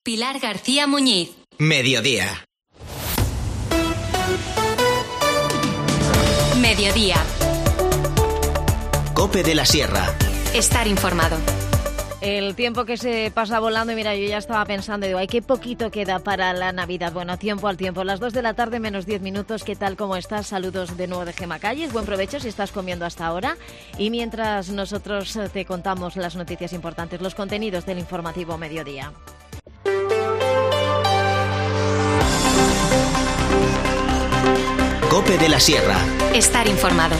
Pilar García Muñiz. Mediodía. Mediodía. COPE de la Sierra. Estar informado. El tiempo que se pasa volando, y mira, yo ya estaba pensando, digo, ay, qué poquito queda para la Navidad. Bueno, tiempo al tiempo, las 2 de la tarde menos 10 minutos. ¿Qué tal, cómo estás? Saludos de nuevo de Gemma Calles, buen provecho si estás comiendo hasta ahora. Y mientras nosotros te contamos las noticias importantes, los contenidos del informativo Mediodía. COPE de la Sierra. Estar informado.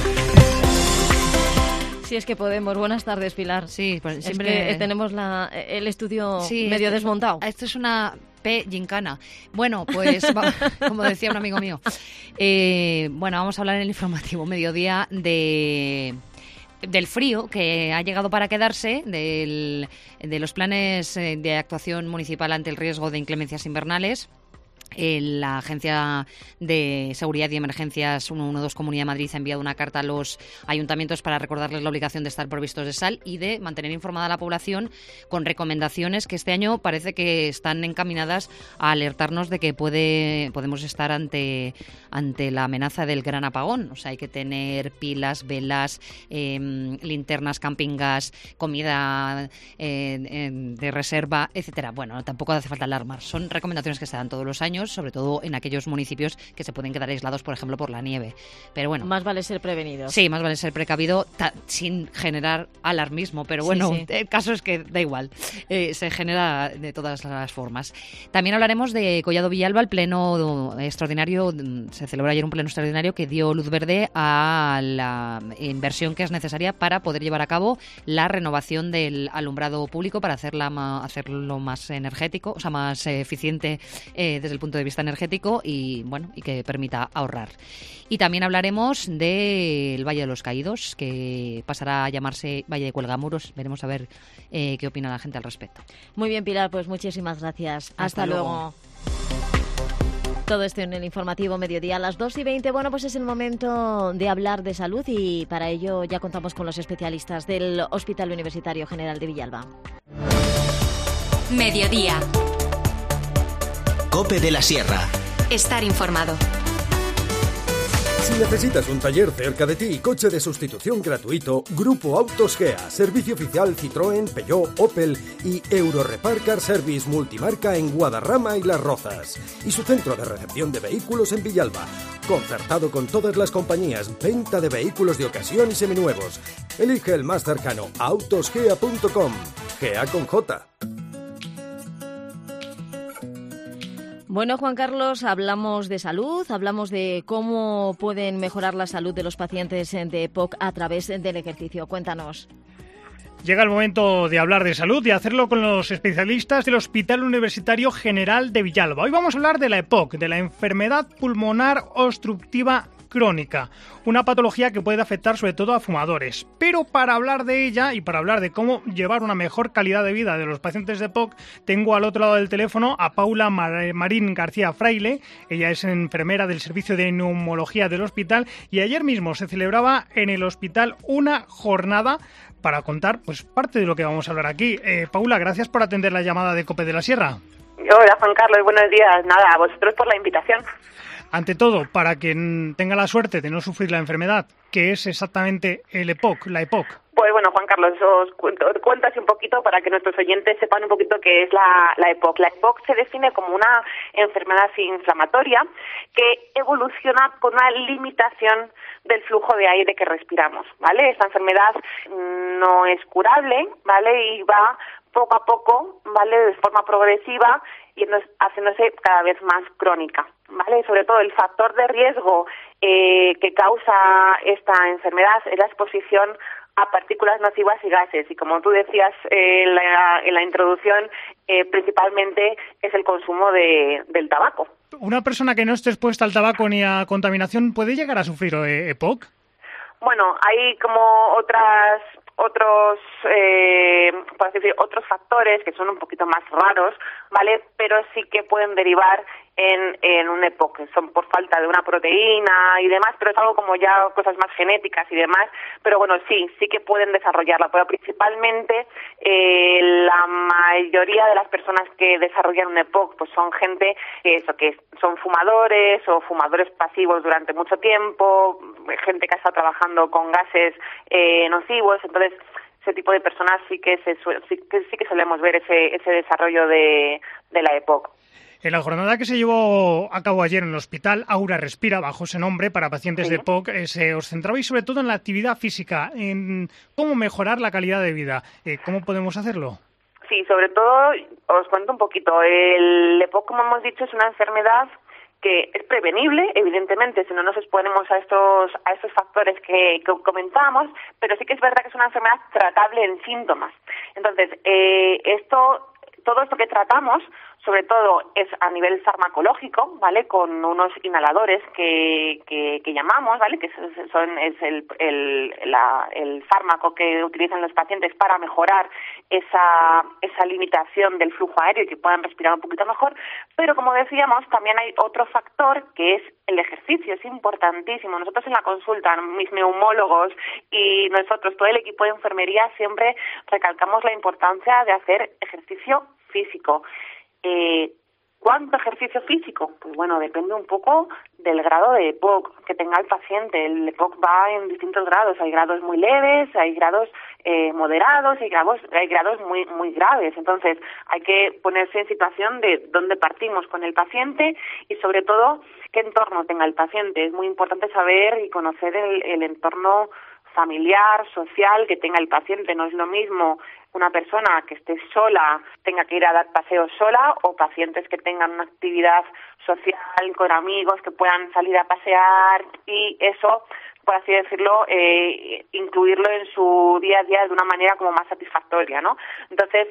Si es que podemos. Buenas tardes, Pilar. Sí, pues siempre es que tenemos el estudio medio desmontado. Esto es una gincana. Bueno, pues como decía un amigo mío. Bueno, vamos a hablar en el informativo Mediodía del frío que ha llegado para quedarse, de los planes de actuación municipal ante el riesgo de inclemencias invernales. La Agencia de Seguridad y Emergencias 112 Comunidad de Madrid ha enviado una carta a los ayuntamientos para recordarles la obligación de estar provistos de sal y de mantener informada a la población con recomendaciones que este año parece que están encaminadas a alertarnos de que podemos estar ante la amenaza del gran apagón. O sea, hay que tener pilas, velas, linternas, camping gas, comida de reserva, etcétera. Bueno, tampoco hace falta alarmar. Son recomendaciones que se dan todos los años, sobre todo en aquellos municipios que se pueden quedar aislados, por ejemplo, por la nieve. Pero bueno, más vale ser prevenido. Sí, más vale ser precavido sin generar alarmismo, pero bueno, sí. El caso es que da igual, se genera de todas las formas. También hablaremos de Collado Villalba, el pleno extraordinario, se celebró ayer un pleno extraordinario que dio luz verde a la inversión que es necesaria para poder llevar a cabo la renovación del alumbrado público para hacerlo más energético, o sea, más eficiente desde el punto de vista energético y bueno, y que permita ahorrar. Y también hablaremos del Valle de los Caídos, que pasará a llamarse Valle de Cuelgamuros. Veremos a ver qué opina la gente al respecto. Muy bien, Pilar, pues muchísimas gracias. Hasta luego. Todo esto en el informativo Mediodía a las 2:20. Bueno, pues es el momento de hablar de salud y para ello ya contamos con los especialistas del Hospital Universitario General de Villalba. Mediodía. COPE de la Sierra. Estar informado. Si necesitas un taller cerca de ti y coche de sustitución gratuito, Grupo Autos Gea, servicio oficial Citroën, Peugeot, Opel y Eurorepar Car Service multimarca en Guadarrama y Las Rozas. Y su centro de recepción de vehículos en Villalba. Concertado con todas las compañías, venta de vehículos de ocasión y seminuevos. Elige el más cercano, autosgea.com. Gea con J. Bueno, Juan Carlos, hablamos de salud, hablamos de cómo pueden mejorar la salud de los pacientes de EPOC a través del ejercicio. Cuéntanos. Llega el momento de hablar de salud y hacerlo con los especialistas del Hospital Universitario General de Villalba. Hoy vamos a hablar de la EPOC, de la enfermedad pulmonar obstructiva crónica, una patología que puede afectar sobre todo a fumadores. Pero para hablar de ella y para hablar de cómo llevar una mejor calidad de vida de los pacientes de EPOC, tengo al otro lado del teléfono a Paula Marín García Fraile. Ella es enfermera del servicio de neumología del hospital y ayer mismo se celebraba en el hospital una jornada para contar pues parte de lo que vamos a hablar aquí. Paula, gracias por atender la llamada de COPE de la Sierra. Hola, Juan Carlos, buenos días. Nada, a vosotros por la invitación. Ante todo, para quien tenga la suerte de no sufrir la enfermedad, ¿qué es exactamente el EPOC, la EPOC? Pues bueno, Juan Carlos, os cuento así un poquito para que nuestros oyentes sepan un poquito qué es la EPOC. La EPOC se define como una enfermedad inflamatoria que evoluciona con una limitación del flujo de aire que respiramos, ¿vale? Esta enfermedad no es curable, ¿vale? Y va poco a poco, ¿vale? De forma progresiva y haciéndose cada vez más crónica, ¿vale? Sobre todo el factor de riesgo que causa esta enfermedad es la exposición a partículas nocivas y gases. Y como tú decías en la introducción, principalmente es el consumo del tabaco. ¿Una persona que no esté expuesta al tabaco ni a contaminación puede llegar a sufrir EPOC? Bueno, hay como otros factores que son un poquito más raros, ¿vale? Pero sí que pueden derivar en un EPOC, son por falta de una proteína y demás, pero es algo como ya cosas más genéticas y demás, pero bueno, sí que pueden desarrollarla, pero principalmente la mayoría de las personas que desarrollan un EPOC pues son gente que son fumadores o fumadores pasivos durante mucho tiempo, gente que ha estado trabajando con gases nocivos, entonces ese tipo de personas sí que solemos ver ese desarrollo de la EPOC. En la jornada que se llevó a cabo ayer en el hospital, Aura Respira, bajo ese nombre, para pacientes de EPOC, os centrabais sobre todo en la actividad física, en cómo mejorar la calidad de vida. ¿Cómo podemos hacerlo? Sí, sobre todo, os cuento un poquito. El EPOC, como hemos dicho, es una enfermedad que es prevenible, evidentemente, si no nos exponemos a estos factores que comentamos, pero sí que es verdad que es una enfermedad tratable en síntomas. Entonces, todo esto que tratamos, sobre todo es a nivel farmacológico, ¿vale? Con unos inhaladores que llamamos, ¿vale? Que es el fármaco que utilizan los pacientes para mejorar esa limitación del flujo aéreo y que puedan respirar un poquito mejor. Pero como decíamos, también hay otro factor que es el ejercicio, es importantísimo. Nosotros en la consulta, mis neumólogos y nosotros, todo el equipo de enfermería, siempre recalcamos la importancia de hacer ejercicio físico. ¿Cuánto ejercicio físico? Pues bueno, depende un poco del grado de EPOC que tenga el paciente. El EPOC va en distintos grados. Hay grados muy leves, hay grados moderados, hay grados muy, muy graves. Entonces, hay que ponerse en situación de dónde partimos con el paciente y, sobre todo, qué entorno tenga el paciente. Es muy importante saber y conocer el entorno familiar, social que tenga el paciente. No es lo mismo una persona que esté sola, tenga que ir a dar paseos sola, o pacientes que tengan una actividad social con amigos, que puedan salir a pasear, y eso, por así decirlo, incluirlo en su día a día de una manera como más satisfactoria, ¿no? Entonces,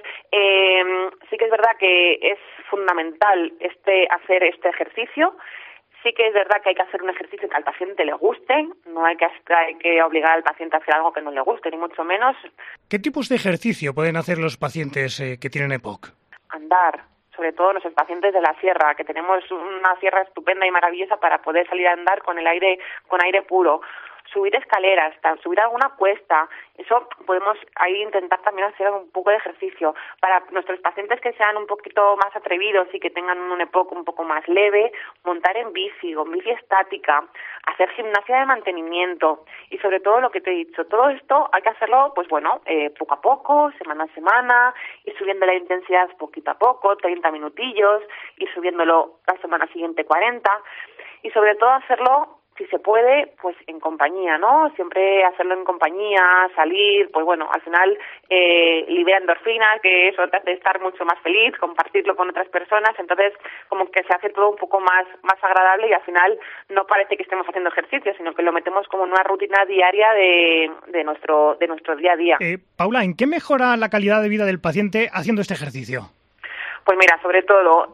sí que es verdad que es fundamental hacer este ejercicio. Sí que es verdad que hay que hacer un ejercicio que al paciente le guste, no hay que obligar al paciente a hacer algo que no le guste, ni mucho menos. ¿Qué tipos de ejercicio pueden hacer los pacientes que tienen EPOC? Andar, sobre todo nuestros pacientes de la sierra, que tenemos una sierra estupenda y maravillosa para poder salir a andar con aire puro. Subir escaleras, subir alguna cuesta, eso podemos ahí intentar también hacer un poco de ejercicio. Para nuestros pacientes que sean un poquito más atrevidos y que tengan un EPOC un poco más leve, montar en bici, con bici estática, hacer gimnasia de mantenimiento y sobre todo lo que te he dicho, todo esto hay que hacerlo, pues bueno, poco a poco, semana a semana, ir subiendo la intensidad poquito a poco, 30 minutillos, ir subiéndolo la semana siguiente 40 y sobre todo hacerlo, si se puede, pues en compañía, ¿no? Siempre hacerlo en compañía, salir, pues bueno, al final libera endorfinas, que eso te hace estar mucho más feliz, compartirlo con otras personas, entonces como que se hace todo un poco más agradable y al final no parece que estemos haciendo ejercicio, sino que lo metemos como en una rutina diaria de nuestro día a día. Paula, ¿en qué mejora la calidad de vida del paciente haciendo este ejercicio? Pues mira, sobre todo,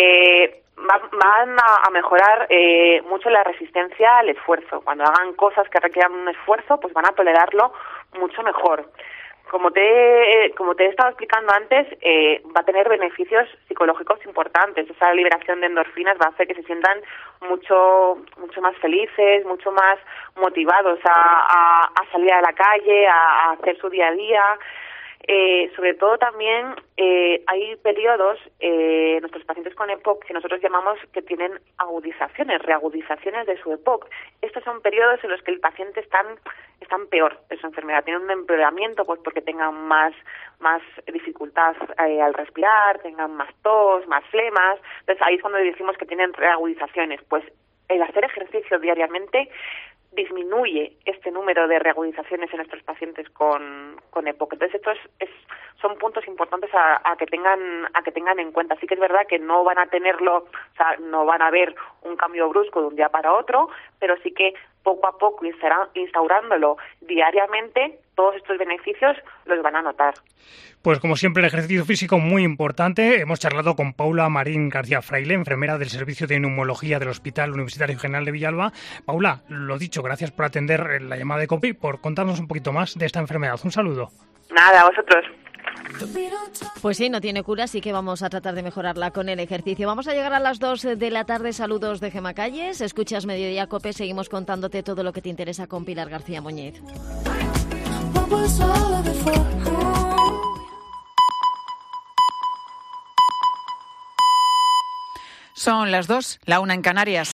van a mejorar mucho la resistencia al esfuerzo. Cuando hagan cosas que requieran un esfuerzo, pues van a tolerarlo mucho mejor. Como te he estado explicando antes, va a tener beneficios psicológicos importantes. Esa liberación de endorfinas va a hacer que se sientan mucho más felices, mucho más motivados a salir a la calle, a hacer su día a día. Sobre todo también hay periodos, nuestros pacientes con EPOC, que nosotros llamamos que tienen reagudizaciones de su EPOC. Estos son periodos en los que el paciente están peor de su enfermedad, tienen un empeoramiento pues porque tengan más dificultad al respirar, tengan más tos, más flemas. Entonces ahí es cuando decimos que tienen reagudizaciones. Pues el hacer ejercicio diariamente disminuye este número de reagudizaciones en nuestros pacientes con EPOC. Entonces estos son puntos importantes a que tengan en cuenta. Sí que es verdad que no van a tenerlo, o sea, no van a ver un cambio brusco de un día para otro, pero sí que poco a poco, instaurándolo diariamente, todos estos beneficios los van a notar. Pues como siempre, el ejercicio físico muy importante. Hemos charlado con Paula Marín García Fraile, enfermera del Servicio de Neumología del Hospital Universitario General de Villalba. Paula, lo dicho, gracias por atender la llamada de COPE y por contarnos un poquito más de esta enfermedad. Un saludo. Nada, a vosotros. Pues sí, no tiene cura, así que vamos a tratar de mejorarla con el ejercicio. Vamos a llegar a las 2 de la tarde. Saludos de Gemma Calles. Escuchas Mediodía Cope. Seguimos contándote todo lo que te interesa con Pilar García Muñiz. Son las 2, la 1 en Canarias.